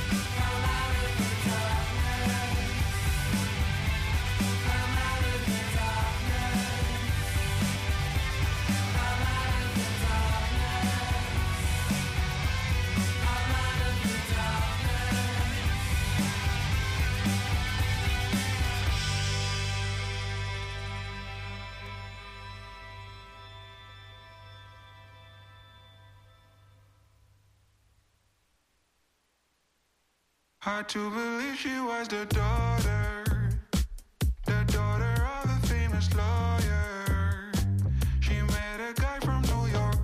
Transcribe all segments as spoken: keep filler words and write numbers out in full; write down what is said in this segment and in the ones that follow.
Hard to believe she was the daughter, the daughter of a famous lawyer. She met a guy from New York.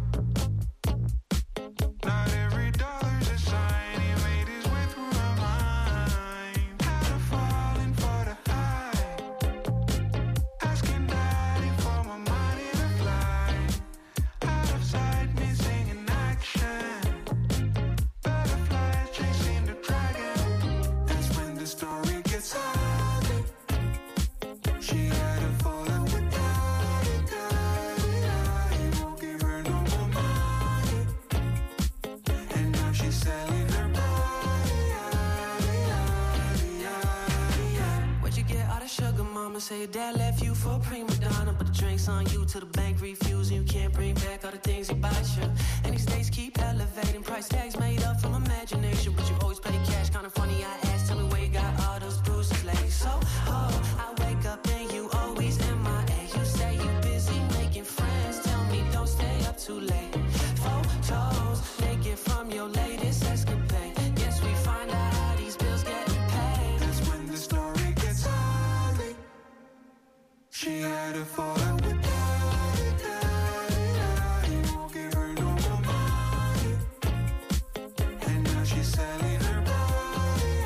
Not every dollar's a sign. He made his way through her mind. Had her falling for the high, asking daddy for more money to fly. Out of sight, missing in action. Butterflies chasing the dragon. That's when the story gets ugly. She had a falling with daddy, daddy, daddy. Won't give her no more money. And now she's selling her body, yaddy, yaddy, yaddy, yaddy. Where'd you get all the sugar, mama? Say your dad left you for a prima donna, but the drinks on you till the bank refusing. You can't bring back all the things he bought you. And these days keep elevating. Price tags made up from imagination, but you always pay cash. Kinda funny, I asked, tell me where you got all those bruises lately. So, oh, I wake up and you always M I A. You say you busy making friends. Tell me don't stay up too late. Photos naked from your latest escapade. Guess we find out how these bills getting paid. That's when the story gets ugly. She had a falling with daddy, daddy, daddy. Won't give her no more money. And now she's selling her body,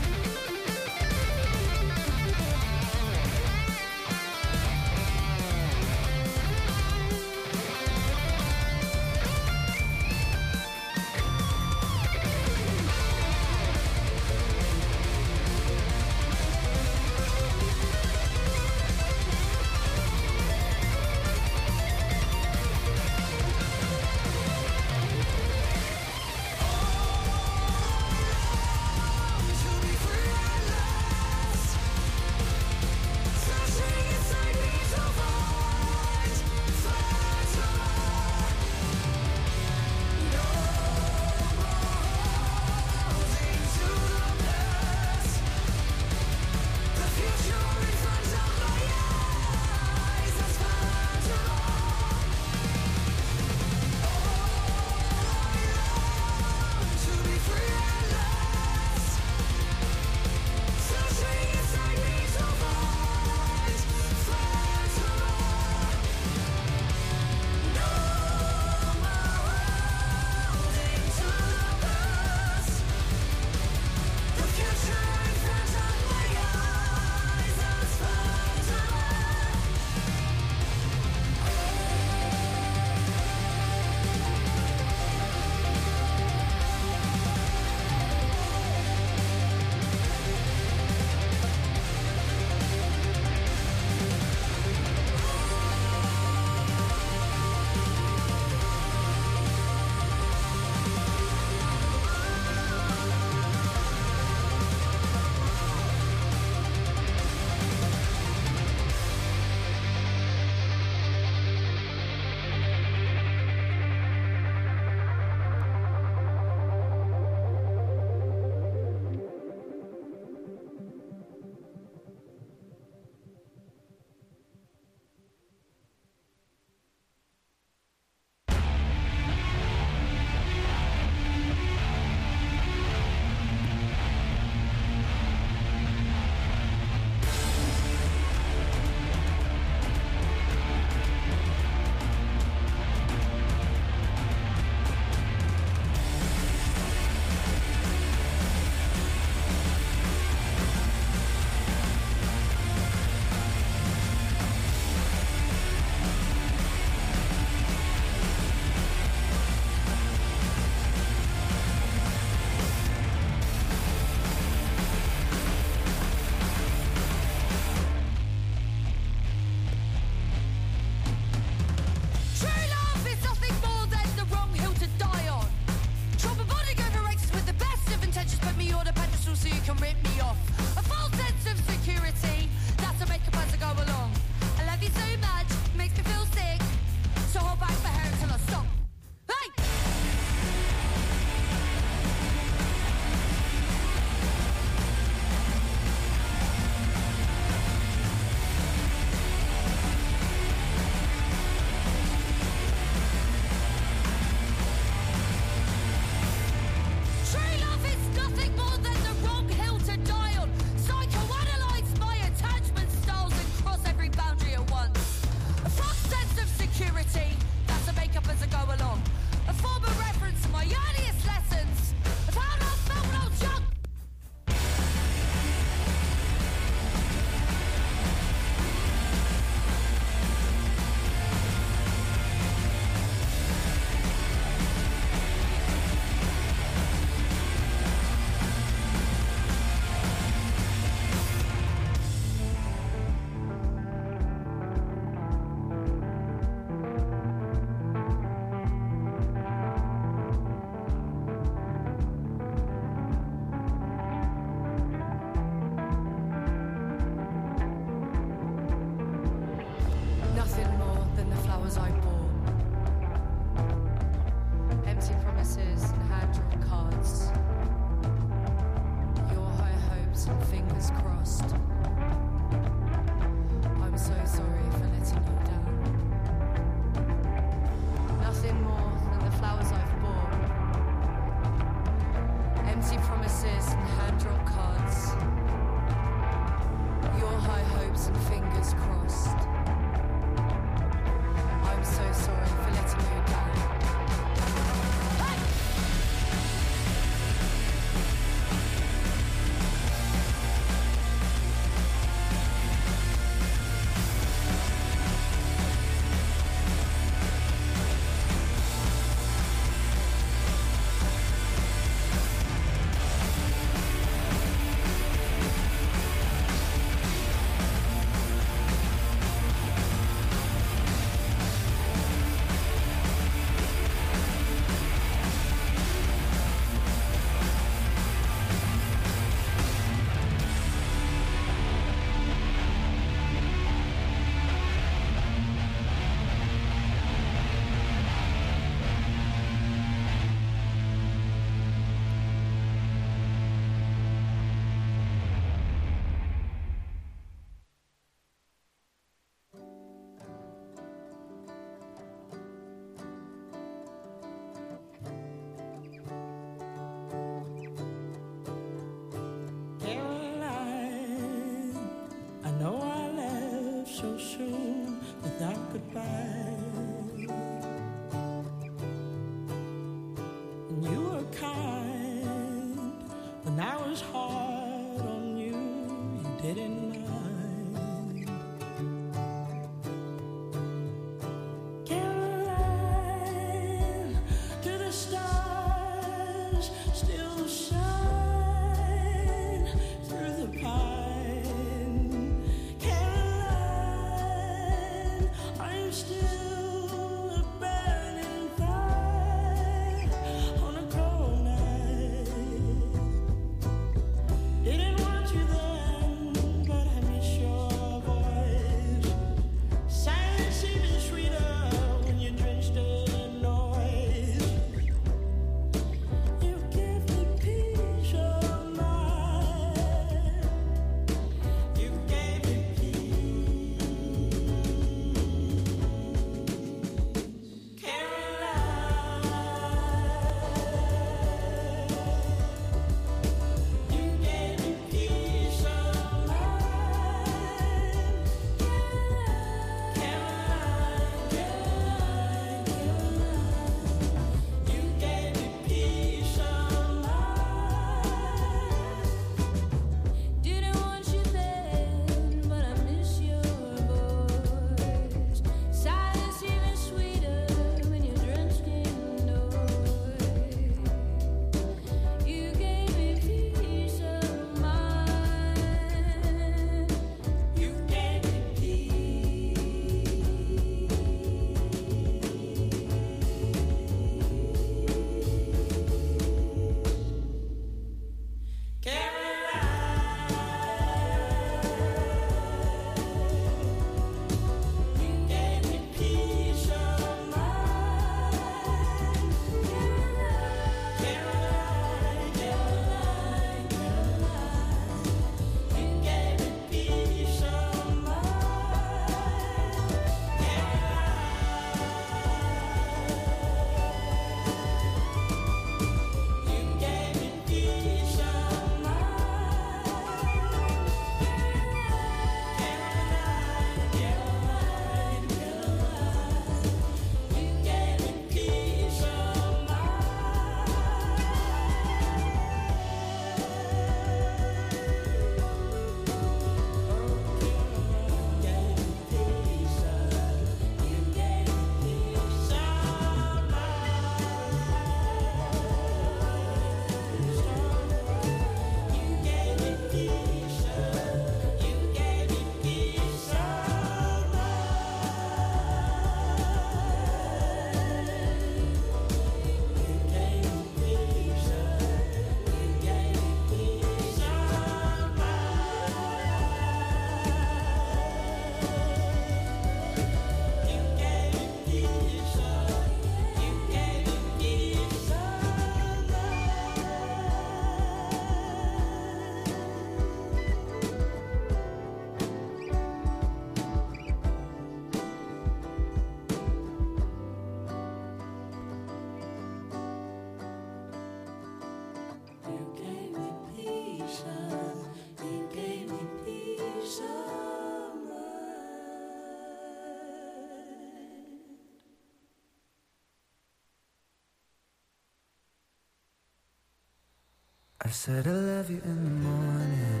I said I love you in the morning,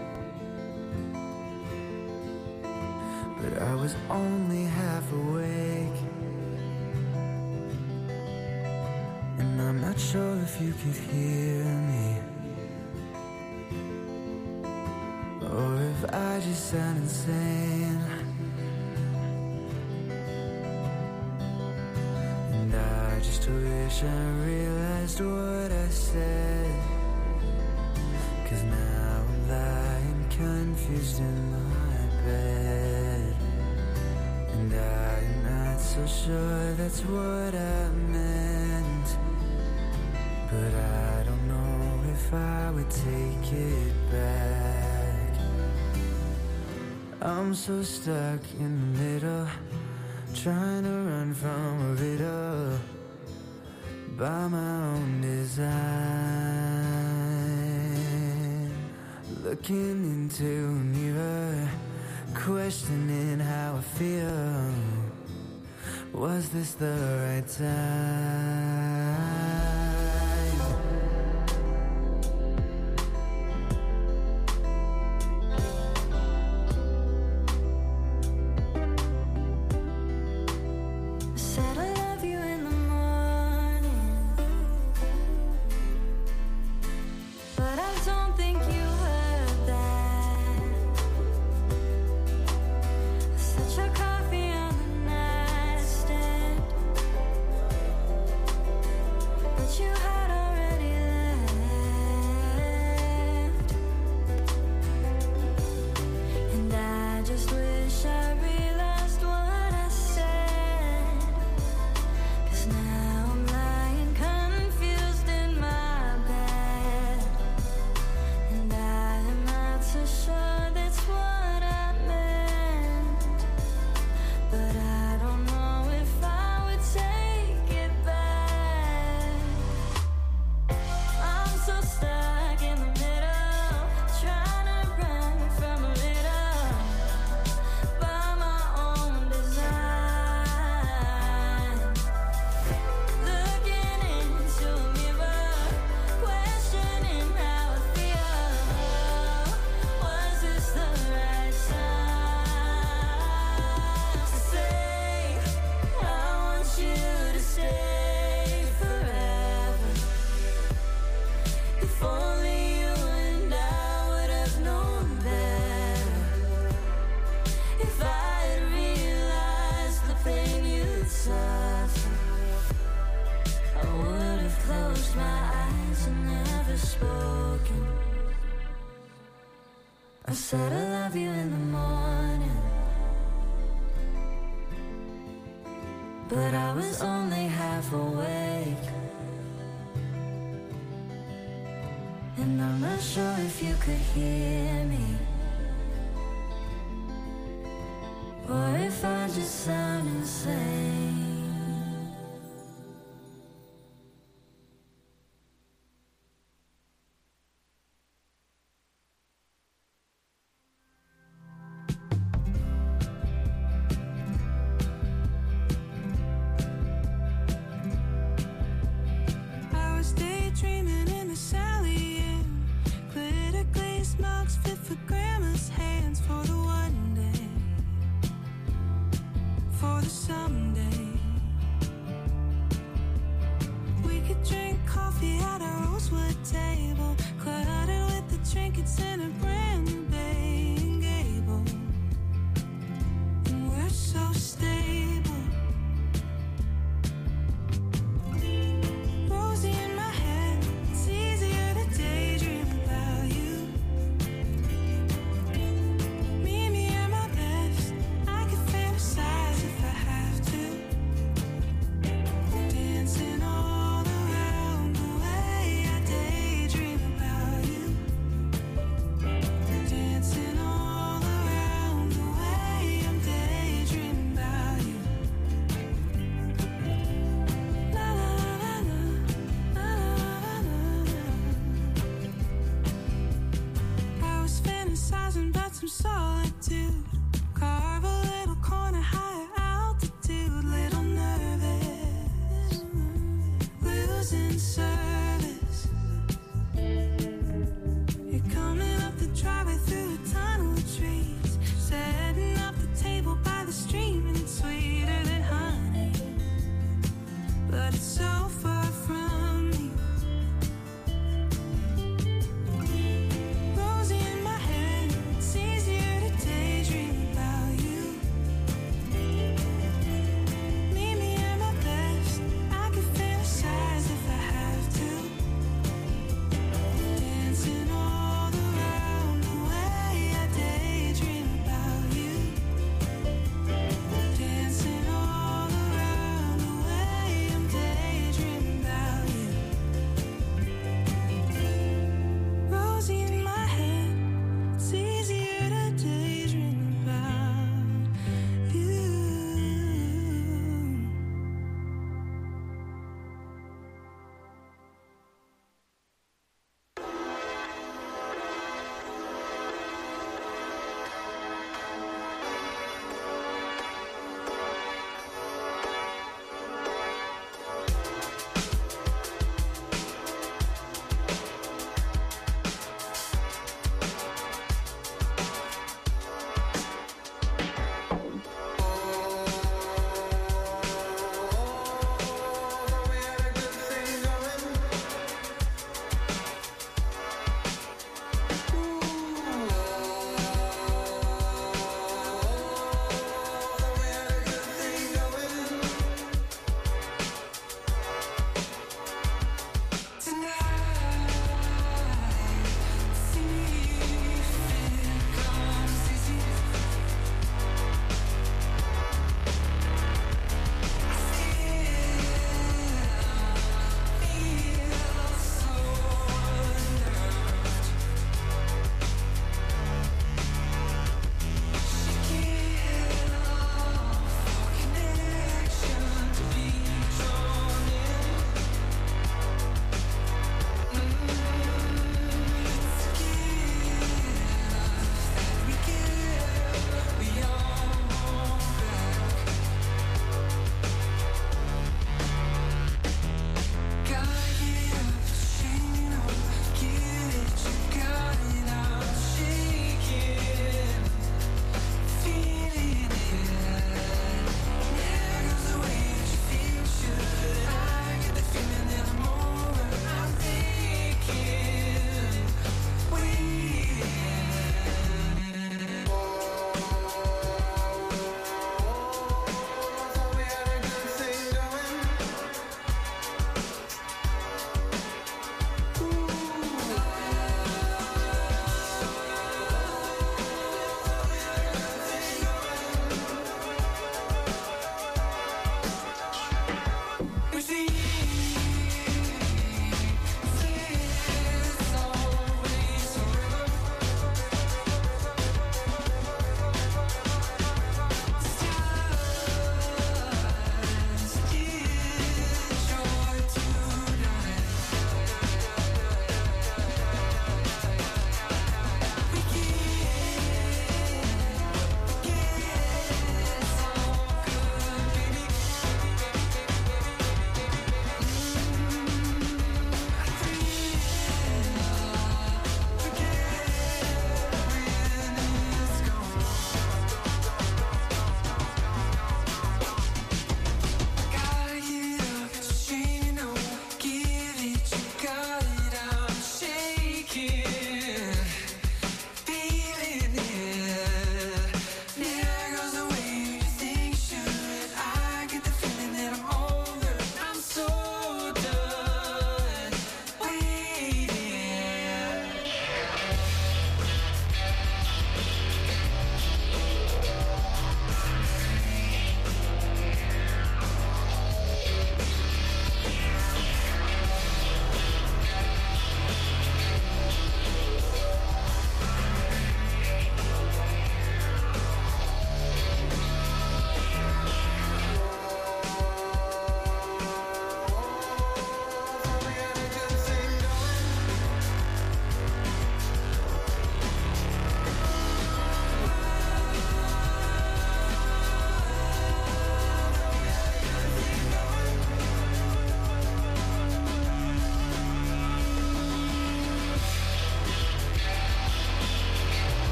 but I was only half awake, and I'm not sure if you could hear me, or if I just sound insane. And I just wish I realized what I said, 'cause now I'm lying confused in my bed, and I'm not so sure that's what I meant, but I don't know if I would take it back. I'm so stuck in the middle, trying to run from a riddle by my own design. Looking into a mirror, questioning how I feel. Was this the right time? I said I love you in the morning, but I was only half awake, and I'm not sure if you could hear me, or if I just sound insane. Service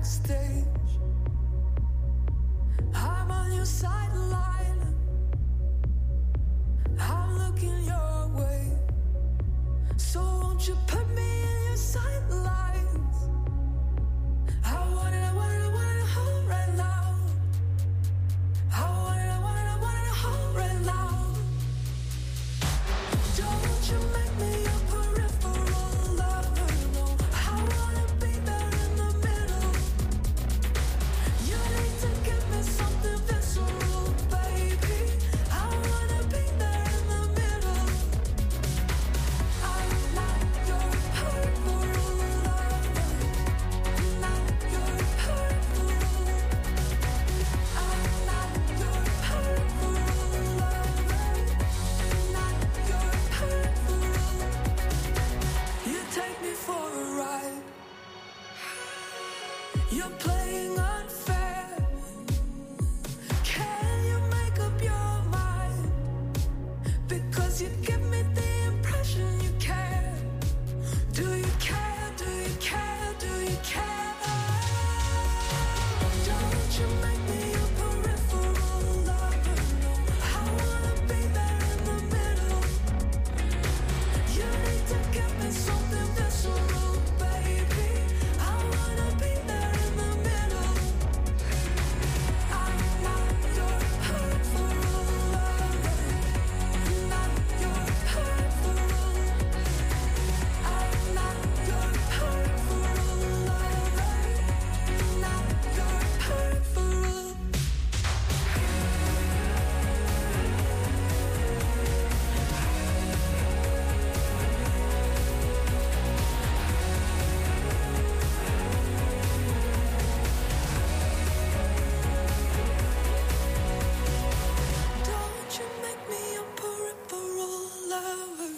backstage. I'm on your sideline. I'm looking your way. So won't you put me in your sightlines? I want it, I want it, I want it home right now. I want it, I want it, I want it home right now. Don't you make me a peripheral lover, no. I wanna be there in the middle. You need to give me something visceral, baby. I wanna be there in the middle. I'm not your peripheral lover. Not your peripheral. I'm not your peripheral lover. Not your peripheral. You take me for a ride. You're playing unfair. Can you make up your mind? Because you give me the impression you care. Do you care? Do you care? Do you care? Don't you make me a peripheral lover, no. I wanna be there in the middle. You need to give me something visceral, baby. I wanna be there in the middle. I'm not your peripheral lover. Not your peripheral. I'm not your peripheral lover. Not your peripheral. Don't you make me a peripheral lover.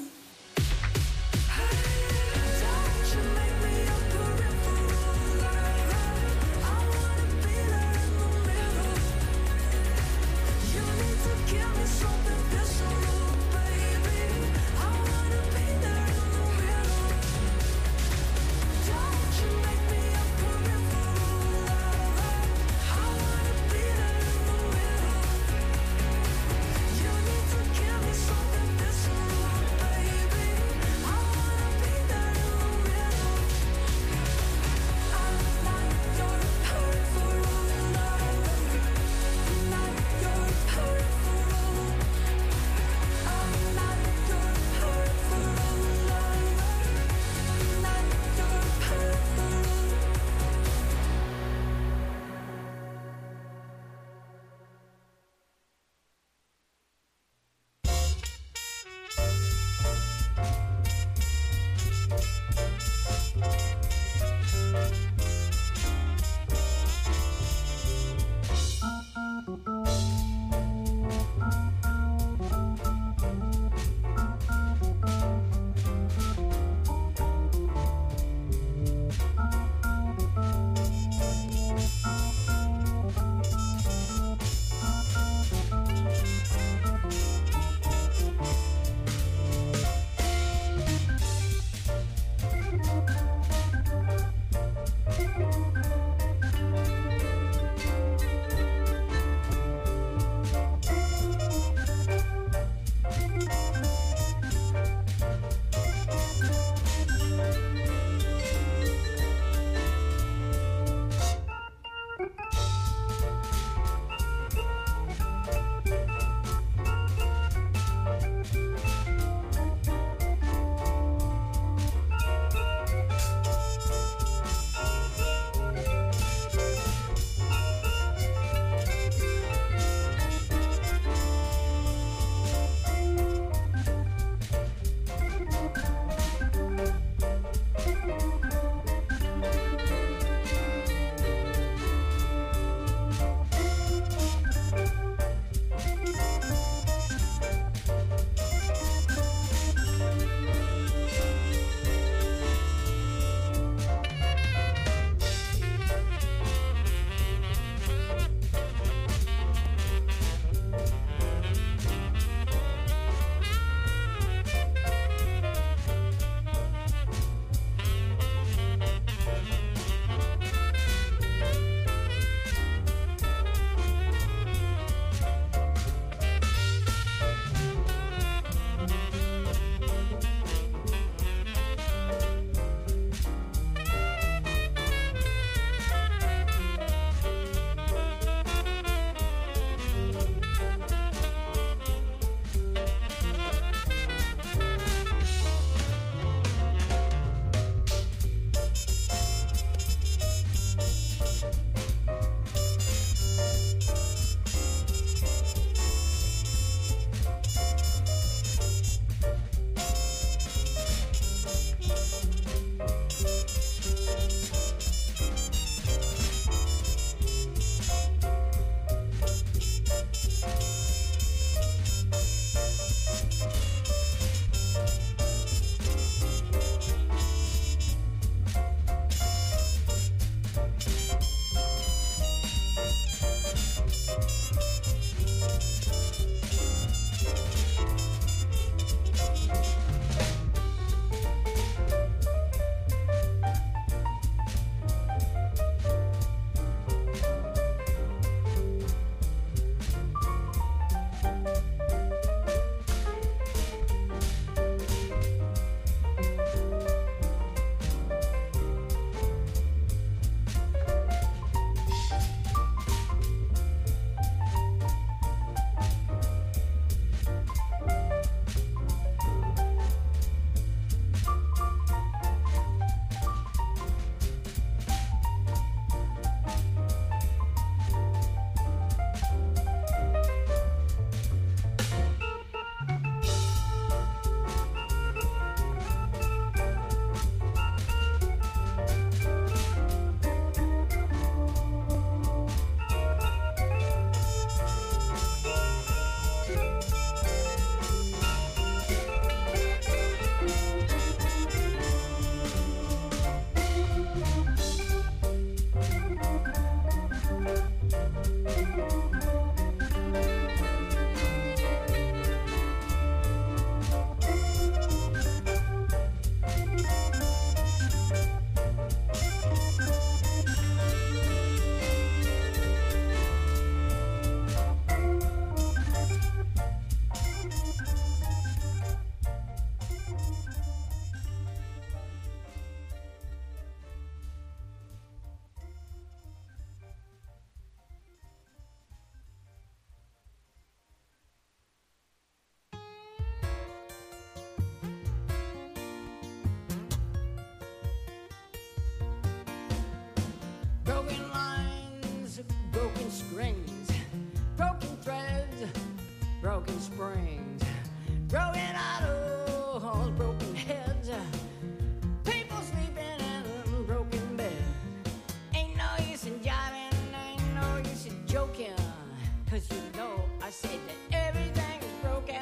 Don't you make me a peripheral lover. I wanna be there in the middle. You need to give me something visceral, baby. I wanna be there in the middle. Don't you make me a peripheral lover. I wanna be there in the middle. You need to give me something visceral, baby. I wanna be there in the middle. I'm not your peripheral lover. Not your peripheral. I'm not your peripheral lover. Not your peripheral. broken threads, broken springs, broken autos, broken heads, people sleeping in a broken bed. Ain't no use in jiving, ain't no use in joking, 'cause you know I said that everything is broken.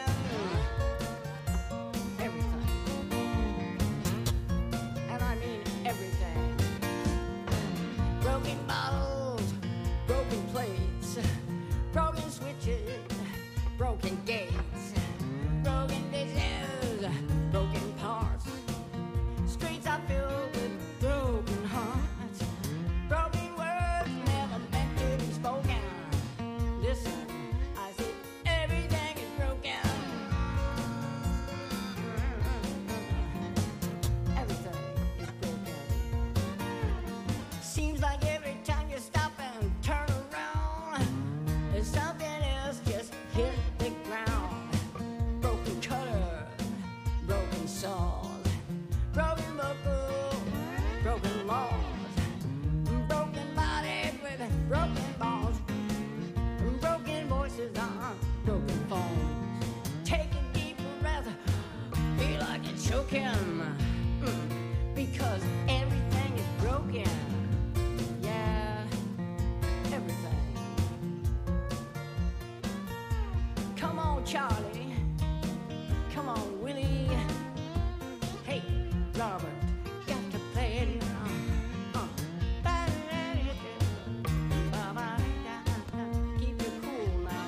Everything. And I mean everything. Broken bottles, broken plates, broken switches, broken gates, broken dishes, broken parts. Streets are filled with broken hearts. Broken words never meant to be spoken. Listen, I said everything is broken. Everything is broken. Seems like every time you stop and turn around, there's something else just hit the ground. Broken cutter, broken saws, broken buckle, broken laws, broken bodies with broken bones, broken voices on broken phones. Take a deep breath, feel like you're choking, mm, because everything is broken. Yeah, everything. Come on, Charlie. Come on, Willie. Hey, Robert, got to play it now. Uh. Keep it cool now.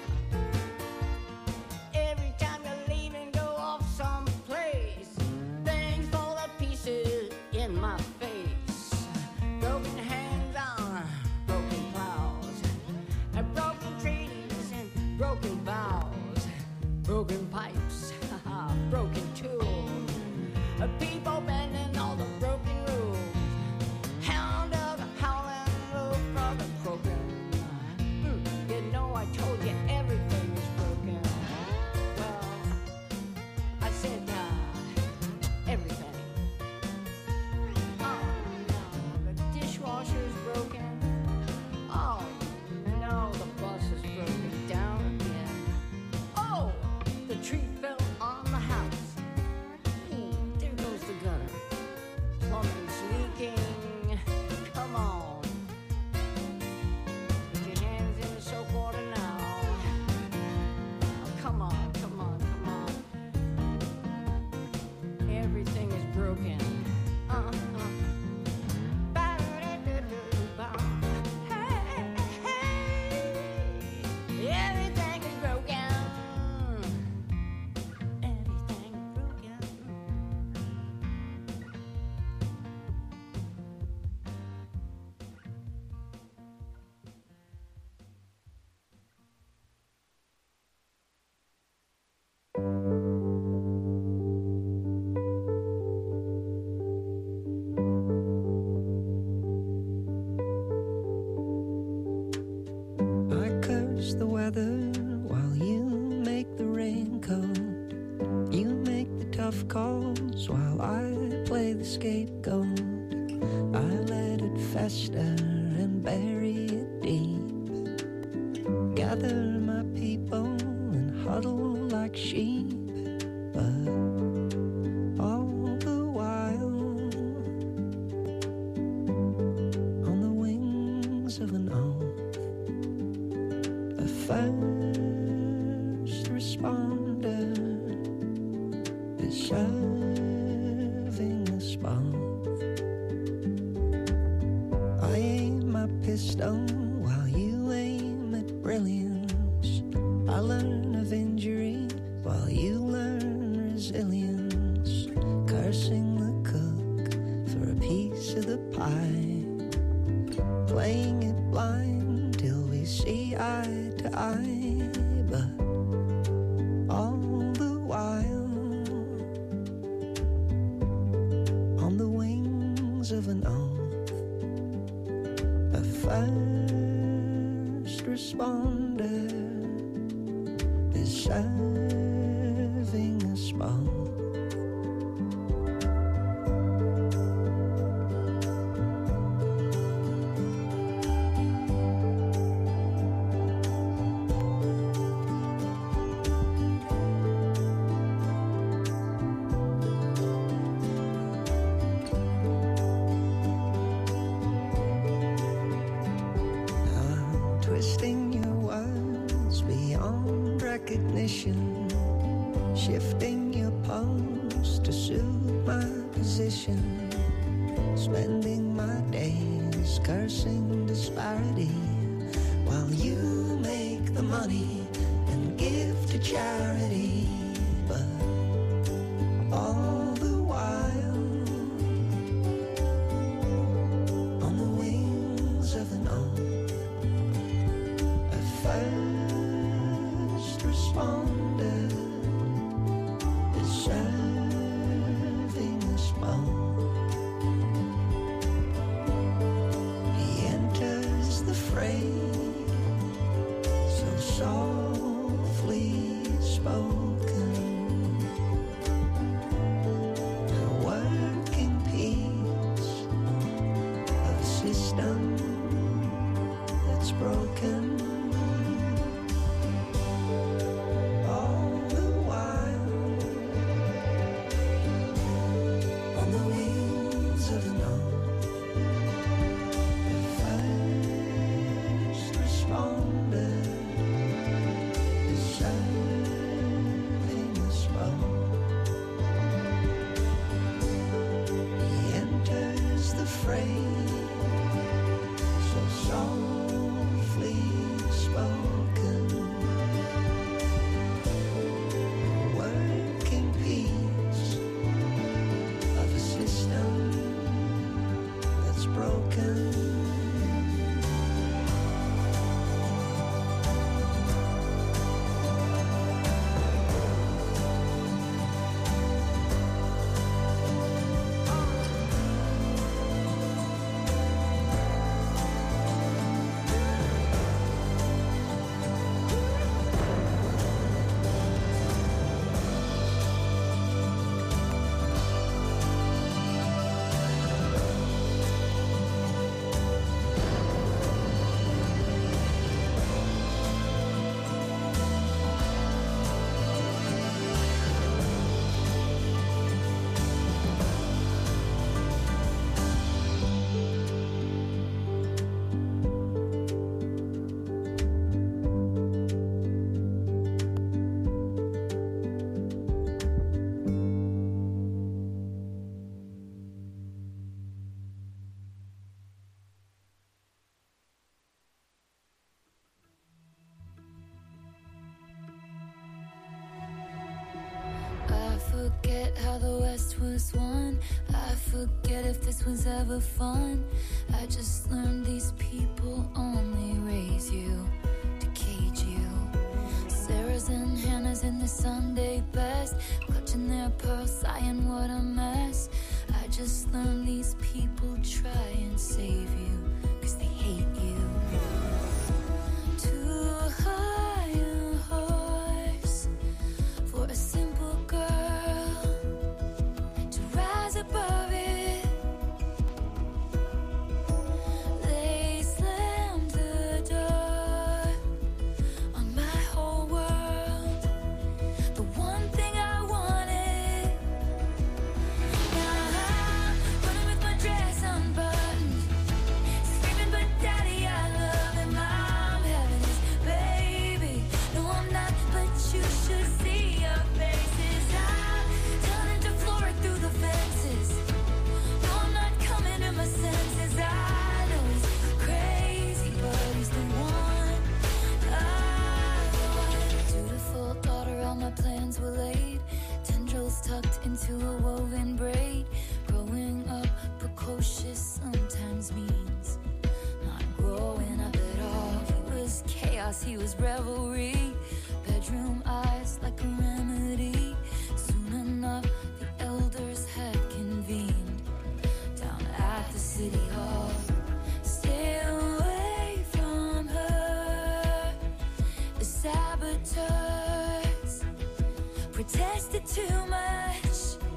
Every time you leave and go off someplace, things fall to pieces in my face. Broken hands on broken plows, and broken trees and broken vows, broken pipes, broken tools, people bending all the broken rules. Hound of the howling roof from the broken. Mm, you know I told you everything is broken. Well, I said uh, everything. Oh no, the dishwasher's broken. Oh no, the bus is broken down again. Oh, the tree fell on the house. Ooh, there goes the gutter. Plumbing's leaking. Come on. Put your hands in the soap water now. Oh, come on, come on, come on. Everything is broken. Uh-uh. Hey, hey. Everything is broken. Everything is broken. I curse the weather while you make the raincoat. You make the tough calls while I play the scapegoat. I let it fester and bury it deep. Gather my people and huddle like sheep. But all the while, on the wings of an oath, a first responder is serving us both. I aim my pistol while you aim at brilliance. I learn of injury while you learn resilience. Cursing the cook for a piece of the pie, playing it blind till we see eye to eye. But all the while, on the wings of an oath, a first responder is serving us both. vacation, spending my days cursing disparity, while you make the money and give to charity. But all the while, on the wings of an owl, a first responder is serving us both. He enters the fray, so softly spoken, a working piece of a system that's broken. All the while, on the wings of an owl, the first responder is serving us both. He enters the fray, so softly spoken, a working piece of a system that's broken. I forget how the West was won. I forget if this was ever fun. I just learned these people only raise you to cage you. Sarah's and Hannah's in the Sunday best, clutching their pearls, sighing what a mess. I just learned these people try and save you, cause they hate you. Too high a horse for a simple girl to rise above it. They slammed the door on my whole world, the one thing I wanted. Now I'm running with my dress unbuttoned, screaming, but daddy, I love him. I'm having his baby. No, I'm not, but you should see your faces. I'm turning to Florida through the fences. No, I'm not coming to my senses. I know he's crazy, but he's the one I want. Dutiful daughter, all my plans were laid. Tendrils tucked into a woven braid. Growing up precocious sometimes means not growing up at all. He was chaos, he was revelry. Bedroom eyes like a remedy. Soon enough, the elders had convened down at the city hall. Stay away from her. The saboteurs protested too much.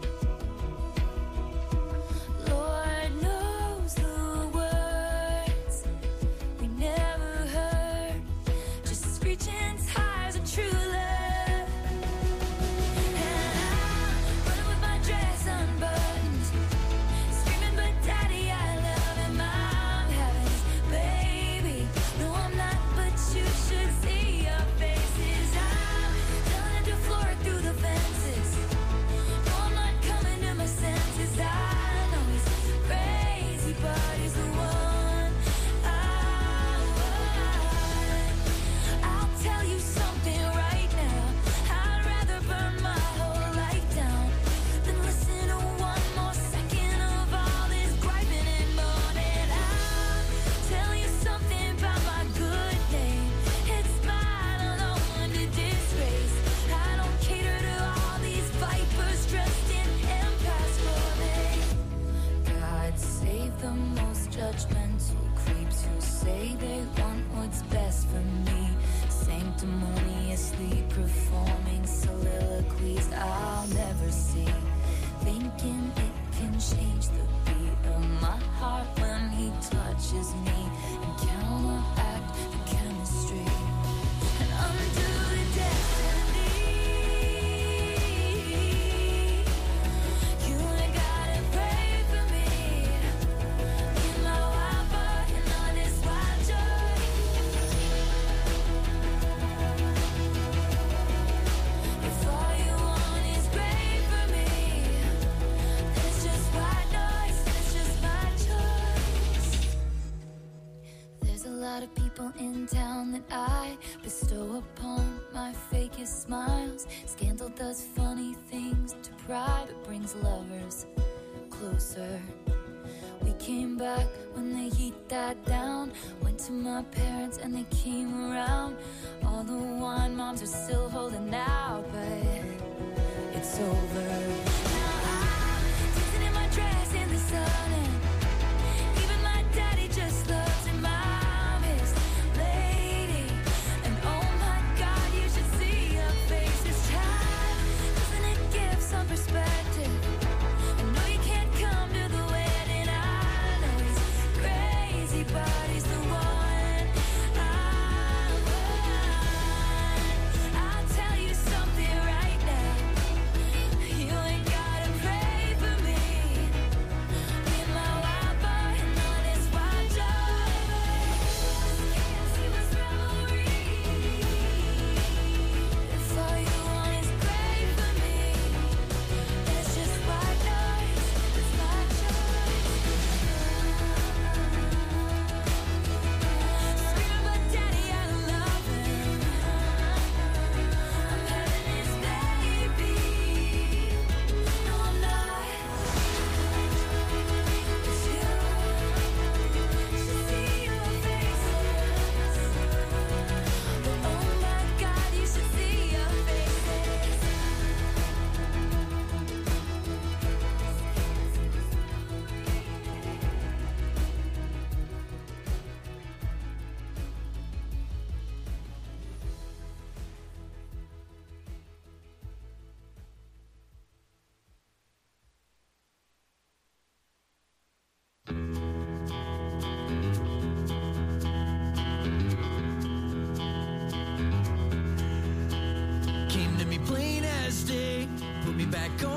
Lord knows the words we never heard. Just screeching tires of true love. And I'm running with my dress unbuttoned, screaming, but daddy, I love him. I'm having his baby. No, I'm not, but you should see your faces. I'm turning to Florida through the fences. the most judgmental creeps who say they want what's best for me, sanctimoniously performing soliloquies I'll never see, thinking it can change the beat of my heart when he touches me and counteract the chemistry and undo the destiny. You ain't gotta pray for me. In my wild boy and on this wild joy. If all you want is great for me, it's just white noise, it's just my choice. There's a lot of people in town that I bestow upon my fakest smiles. Scandal does funny things to pride, but brings lovers closer. We came back when the heat died down. Went to my parents and they came around. All the wine moms are still holding out, but it's over. Now I'm dancing in my dress in the sun, and even my daddy just loves it. Mom is lady, and oh my God, you should see her face this time. Doesn't it give some perspective? I know you can't come to the wedding. I know he's crazy, but he's the one I want. I'll tell you something right now. You ain't gotta pray for me. Be my wild boy and all this wild joy. Can't see what's revelry. If all you want is great for me, it's just white noise, it's my choice. Scream about daddy, I love him. I'm having his baby. No, I'm not. It's you. Should see your faces. But oh my God, you should see your faces. Came to me plain as day, put me back on